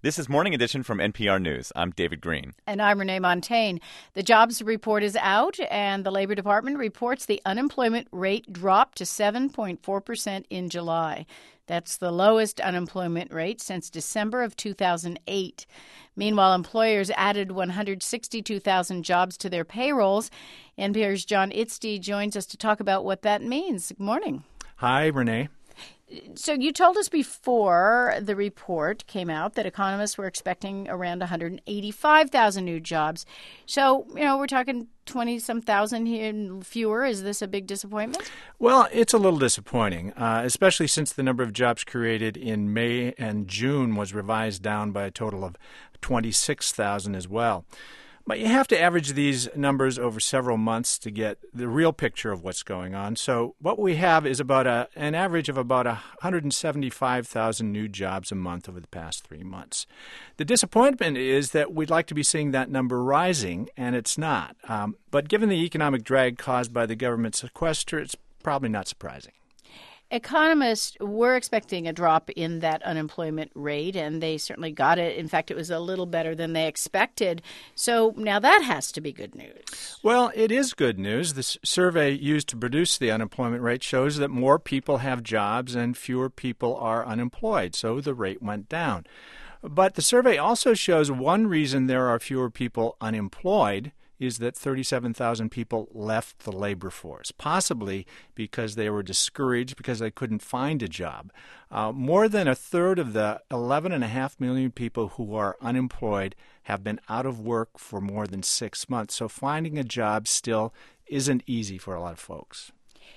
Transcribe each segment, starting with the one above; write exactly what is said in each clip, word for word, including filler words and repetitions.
This is Morning Edition from N P R News. I'm David Green. And I'm Renee Montagne. The jobs report is out, and the Labor Department reports the unemployment rate dropped to seven point four percent in July. That's the lowest unemployment rate since December of two thousand eight. Meanwhile, employers added one hundred sixty-two thousand jobs to their payrolls. N P R's John Itzty joins us to talk about what that means. Good morning. Hi, Renee. So you told us before the report came out that economists were expecting around one hundred eighty-five thousand new jobs. So, you know, we're talking twenty-some thousand here fewer. Is this a big disappointment? Well, it's a little disappointing, uh, especially since the number of jobs created in May and June was revised down by a total of twenty-six thousand as well. But you have to average these numbers over several months to get the real picture of what's going on. So what we have is about a, an average of about one hundred seventy-five thousand new jobs a month over the past three months. The disappointment is that we'd like to be seeing that number rising, and it's not. Um, but given the economic drag caused by the government sequester, it's probably not surprising. Economists were expecting a drop in that unemployment rate, and they certainly got it. In fact, it was a little better than they expected. So now that has to be good news. Well, it is good news. This survey used to produce the unemployment rate shows that more people have jobs and fewer people are unemployed, so the rate went down. But the survey also shows one reason there are fewer people unemployed is that thirty-seven thousand people left the labor force, possibly because they were discouraged because they couldn't find a job. Uh, more than a third of the eleven point five million people who are unemployed have been out of work for more than six months. So finding a job still isn't easy for a lot of folks.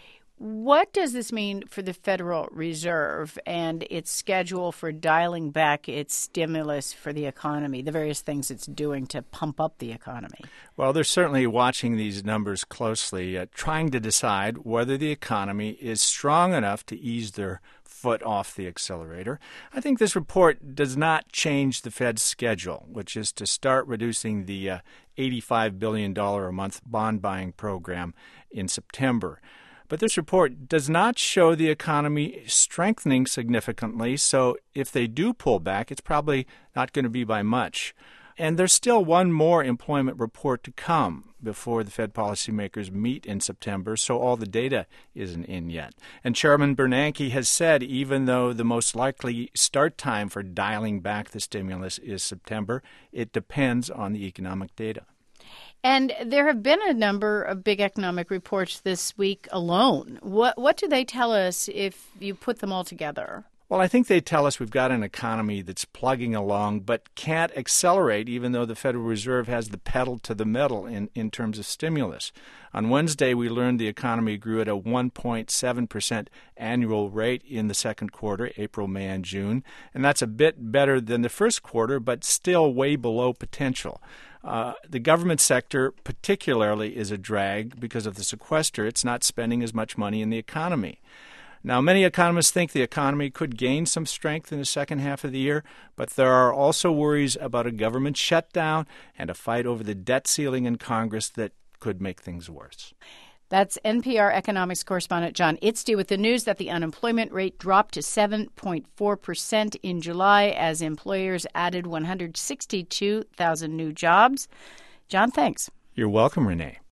What does this mean for the Federal Reserve and its schedule for dialing back its stimulus for the economy, the various things it's doing to pump up the economy? Well, they're certainly watching these numbers closely, uh, trying to decide whether the economy is strong enough to ease their foot off the accelerator. I think this report does not change the Fed's schedule, which is to start reducing the uh, eighty-five billion dollars a month bond buying program in September. But this report does not show the economy strengthening significantly, so if they do pull back, it's probably not going to be by much. And there's still one more employment report to come before the Fed policymakers meet in September, so all the data isn't in yet. And Chairman Bernanke has said even though the most likely start time for dialing back the stimulus is September, it depends on the economic data. And there have been a number of big economic reports this week alone. What what do they tell us if you put them all together? Well, I think they tell us we've got an economy that's plugging along but can't accelerate even though the Federal Reserve has the pedal to the metal in, in terms of stimulus. On Wednesday, we learned the economy grew at a one point seven percent annual rate in the second quarter, April, May, and June. And that's a bit better than the first quarter, but still way below potential. Uh, the government sector particularly is a drag because of the sequester. It's not spending as much money in the economy. Now, many economists think the economy could gain some strength in the second half of the year, but there are also worries about a government shutdown and a fight over the debt ceiling in Congress that could make things worse. That's N P R economics correspondent John Itzty with the news that the unemployment rate dropped to seven point four percent in July as employers added one hundred sixty-two thousand new jobs. John, thanks. You're welcome, Renee.